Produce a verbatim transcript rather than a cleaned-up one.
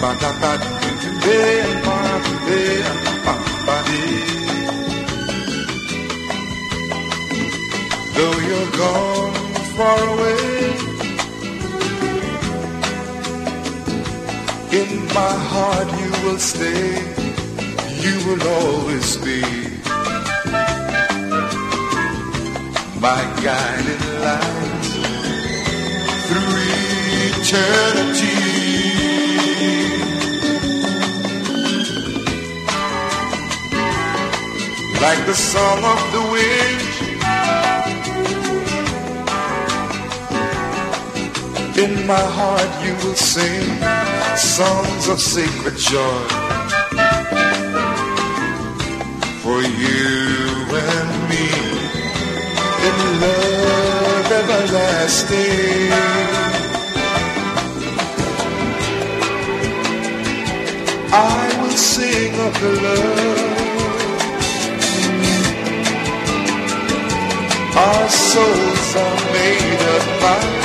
Though you're gone far away, in my heart you will stay, you will always be my guiding light through eternity. Like the song of the wind, in my heart you will sing songs of sacred joy for you and me in love everlasting. I will sing of the love our souls are made of fire.